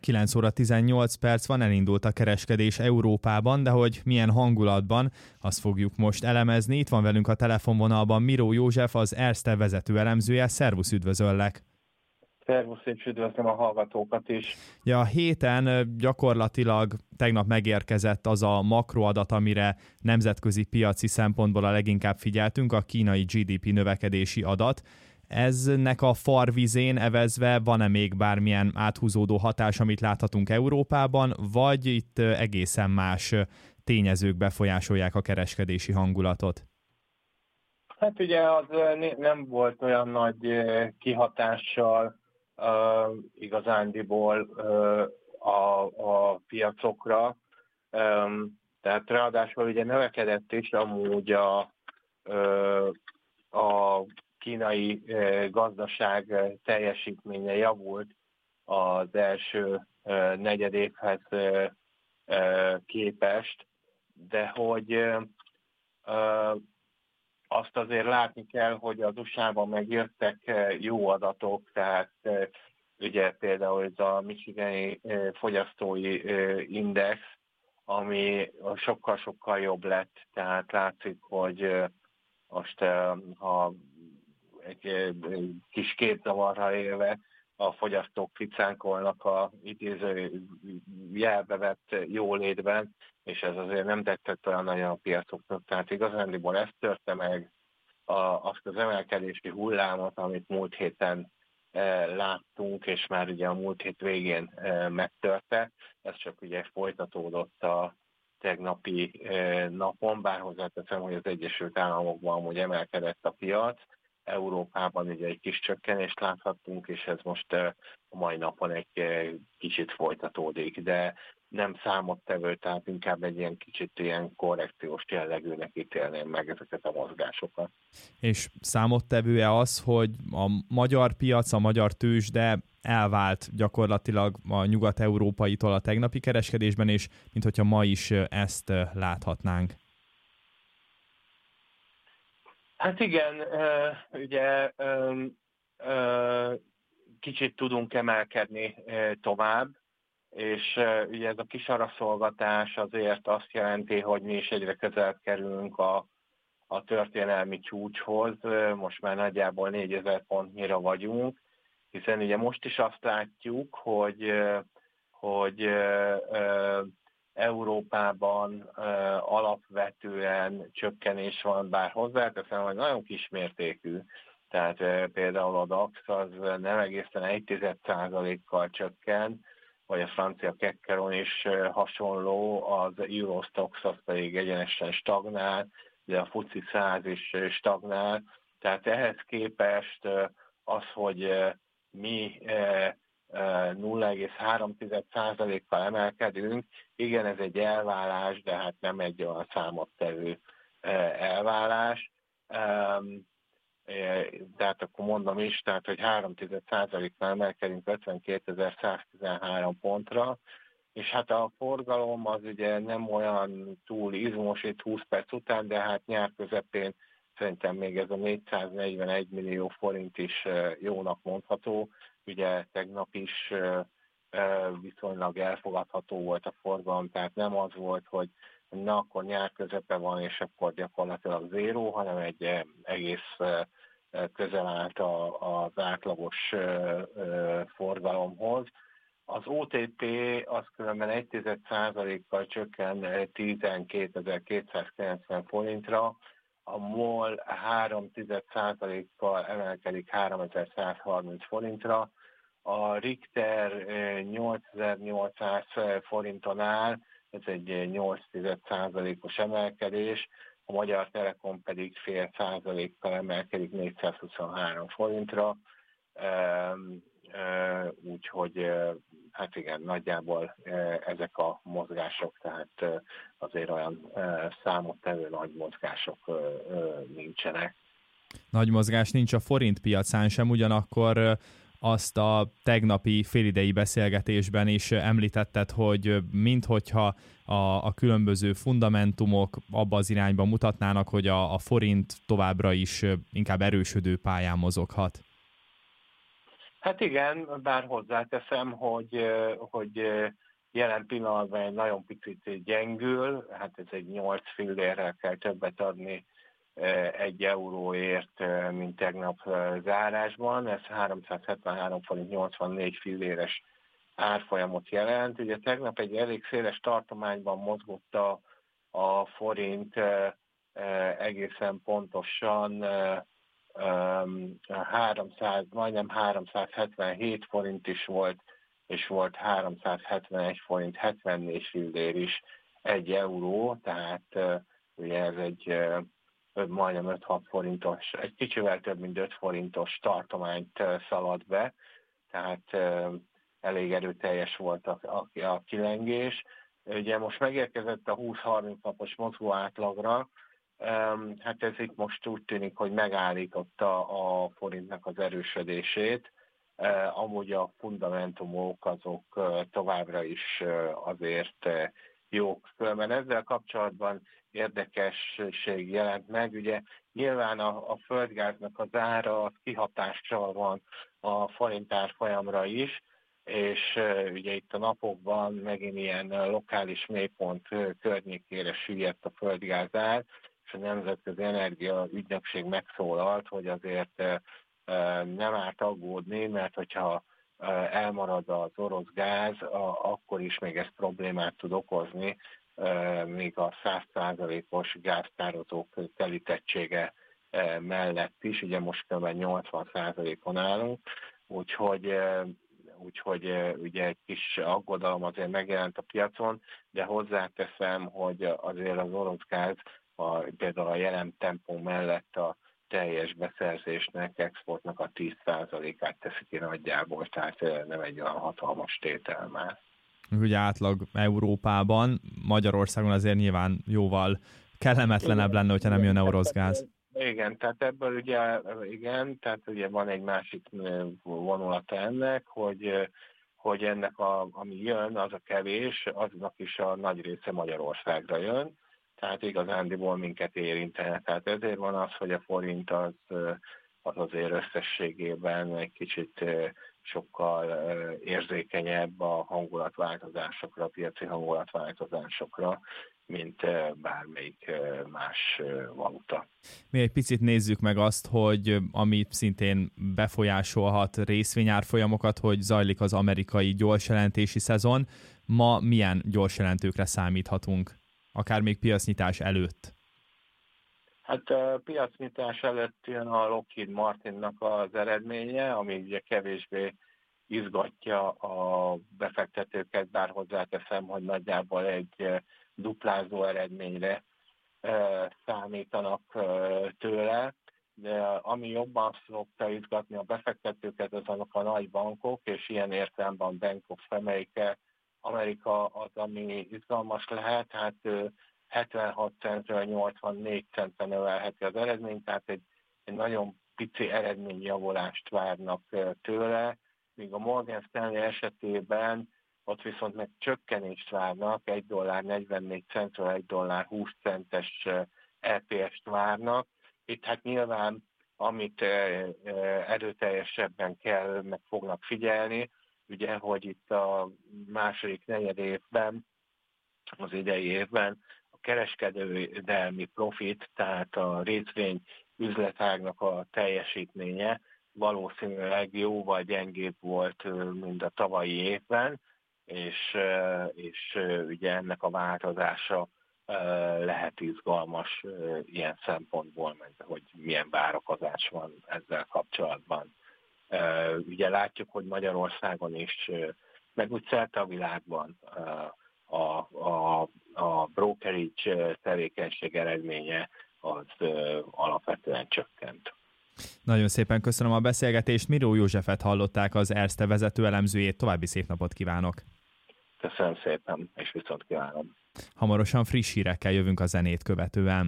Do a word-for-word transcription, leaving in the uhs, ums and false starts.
kilenc óra tizennyolc perc van, elindult a kereskedés Európában, de hogy milyen hangulatban, azt fogjuk most elemezni. Itt van velünk a telefonvonalban Miró József, az Erste vezető elemzője. Szervusz, üdvözöllek! Szervusz, és üdvözlöm a hallgatókat is. Ja, a héten gyakorlatilag tegnap megérkezett az a makroadat, amire nemzetközi piaci szempontból a leginkább figyeltünk, a kínai gé dé pé növekedési adat. Eznek a farvizén evezve van-e még bármilyen áthúzódó hatás, amit láthatunk Európában, vagy itt egészen más tényezők befolyásolják a kereskedési hangulatot? Hát ugye az nem volt olyan nagy kihatással uh, igazándiból uh, a, a piacokra, um, tehát ráadásul ugye növekedett is amúgy a, uh, a kínai uh, gazdaság teljesítménye javult az első uh, negyedévhez uh, uh, képest, de hogy uh, azt azért látni kell, hogy az u es á-ban megjöttek jó adatok, tehát ugye például ez a Michigani fogyasztói index, ami sokkal-sokkal jobb lett, tehát látszik, hogy most ha egy kis képzavarra élve a fogyasztók ficánkolnak a idéző jelbe vett jólétben, és ez azért nem tetszett olyan nagyon a piacoknak. Tehát igazándiból ezt törte meg a, azt az emelkedési hullámot, amit múlt héten e, láttunk, és már ugye a múlt hét végén e, megtörte. Ez csak ugye folytatódott a tegnapi e, napon, bár hozzáteszem, hogy az Egyesült Államokban amúgy emelkedett a piac, Európában ugye egy kis csökkenést láthattunk, és ez most a mai napon egy kicsit folytatódik, de nem számottevő, tehát inkább egy ilyen kicsit ilyen korrekciós jellegűnek ítélném meg ezeket a mozgásokat. És számottevő-e az, hogy a magyar piac, a magyar tőzsde elvált gyakorlatilag a nyugat-európaitól a tegnapi kereskedésben, és minthogyha ma is ezt láthatnánk? Hát igen, ugye kicsit tudunk emelkedni tovább, és ugye ez a kis araszolgatás azért azt jelenti, hogy mi is egyre közelebb kerülünk a, a történelmi csúcshoz, most már nagyjából négyezer pontnyira vagyunk, hiszen ugye most is azt látjuk, hogy, hogy Európában uh, alapvetően csökkenés van, bár hozzáteszem, hogy nagyon kismértékű. Tehát uh, például a dé á iksz az nem egészen egy százalékkal csökken, vagy a francia Kekkeron is uh, hasonló, az Eurostoxx az pedig egyenesen stagnál, de a fuci száz is uh, stagnál. Tehát ehhez képest uh, az, hogy uh, mi uh, nulla egész három százalékkal emelkedünk. Igen, ez egy elválás, de hát nem egy olyan számottevő elválás. Tehát akkor mondom is, tehát, hogy három százalékkal emelkedünk ötvenkétezer-száztizenhárom pontra, és hát a forgalom az ugye nem olyan túl izmos itt húsz perc után, de hát nyár közepén szerintem még ez a négyszáznegyvenegy millió forint is jónak mondható. Ugye tegnap is viszonylag elfogadható volt a forgalom, tehát nem az volt, hogy na akkor nyár közepe van, és akkor gyakorlatilag zéró, hanem egy egész közel állt az átlagos forgalomhoz. Az o té pé az különben egy százalékkal csökken tizenkétezer-kétszázkilencven forintra, a MOL három százalékkal emelkedik háromezer-százharminc forintra, a Richter nyolcezer-nyolcszáz forinton áll, ez egy nyolc százalékos emelkedés, a Magyar Telekom pedig fél százalékkal emelkedik négyszázhuszonhárom forintra, úgyhogy hát igen, nagyjából ezek a mozgások, tehát azért olyan számottevő nagy mozgások nincsenek. Nagy mozgás nincs a forint piacán sem, ugyanakkor azt a tegnapi félidei beszélgetésben is említetted, hogy minthogyha a, a különböző fundamentumok abba az irányba mutatnának, hogy a, a forint továbbra is inkább erősödő pályán mozoghat. Hát igen, bár hozzáteszem, hogy, hogy jelen pillanatban egy nagyon picit gyengül, hát ez egy nyolc fillérrel kell többet adni egy euróért, mint tegnap zárásban. Ez háromszázhetvenhárom forint nyolcvannégy filléres árfolyamot jelent. Ugye tegnap egy elég széles tartományban mozgott a, a forint egészen pontosan háromszáz, majdnem háromszázhetvenhét forint is volt, és volt háromszázhetvenegy forint hetvennégy fillér is egy euró, tehát ugye ez egy majdnem öt-hat forintos, egy kicsivel több mint öt forintos tartományt szaladt be, tehát elég erőteljes volt a, a, a kilengés. Ugye most megérkezett a húsz-harminc napos mozgó átlagra, hát ez itt most úgy tűnik, hogy megállította a forintnak az erősödését, amúgy a fundamentumok azok továbbra is azért jók. Mert ezzel kapcsolatban érdekesség jelent meg. Ugye nyilván a, a földgáznak az ára az kihatással van a forint árfolyamra is, és ugye itt a napokban megint ilyen lokális mélypont környékére süllyedt a földgáz ár, és a Nemzetközi Energia Ügynökség megszólalt, hogy azért nem árt aggódni, mert hogyha elmarad az orosz gáz, akkor is még ez problémát tud okozni, még a száz százalékos gáztározók telítettsége mellett is, ugye most kb. nyolcvan százalékon állunk, úgyhogy, úgyhogy ugye egy kis aggodalom azért megjelent a piacon, de hozzáteszem, hogy azért az orosz gáz a, például a jelen tempó mellett a teljes beszerzésnek, exportnak a tíz százalékát teszi ki nagyjából, tehát nem egy olyan hatalmas tétel már. Ugye átlag Európában, Magyarországon azért nyilván jóval kellemetlenebb igen, lenne, hogyha nem jön orosz gáz. Igen, tehát ebből ugye, igen, tehát ugye van egy másik vonulata ennek, hogy, hogy ennek, a, ami jön, az a kevés, aznak is a nagy része Magyarországra jön, tehát igazándiból minket érintene. Tehát ezért van az, hogy a forint az, az azért összességében egy kicsit sokkal érzékenyebb a hangulatváltozásokra, a piaci hangulatváltozásokra, mint bármelyik más valuta. Mi egy picit nézzük meg azt, hogy ami szintén befolyásolhat részvényárfolyamokat, hogy zajlik az amerikai gyorsjelentési szezon. Ma milyen gyorsjelentőkre számíthatunk, akár még piacnyitás előtt? Hát a piacnyitás előtt jön a Lockheed Martinnak az eredménye, ami ugye kevésbé izgatja a befektetőket, bár hozzáteszem, hogy nagyjából egy duplázó eredményre számítanak tőle, de ami jobban szokta izgatni a befektetőket, az azok a nagy bankok, és ilyen értelemben Bank of America, Amerika az, ami izgalmas lehet, hát hetvenhat centről nyolcvannégy centre növelheti az eredményt, tehát egy, egy nagyon pici eredményjavulást várnak tőle, míg a Morgan Stanley esetében ott viszont meg csökkenést várnak, egy dollár negyvennégy centről egy dollár húsz centes é pé es-t várnak. Itt hát nyilván, amit erőteljesebben kell, meg fognak figyelni, ugye, hogy itt a második negyed évben, az idei évben a kereskedelmi profit, tehát a részvény üzletágnak a teljesítménye valószínűleg jóval gyengébb volt, mint a tavalyi évben, és, és ugye ennek a változása lehet izgalmas ilyen szempontból, meg hogy milyen várakozás van ezzel kapcsolatban. Ugye látjuk, hogy Magyarországon is, meg úgy szerte a világban a, a, a brokerage tevékenység eredménye az alapvetően csökkent. Nagyon szépen köszönöm a beszélgetést. Miró Józsefet hallották, az Erste vezető elemzőjét. További szép napot kívánok! Köszönöm szépen, és viszont kívánom! Hamarosan friss hírekkel jövünk a zenét követően.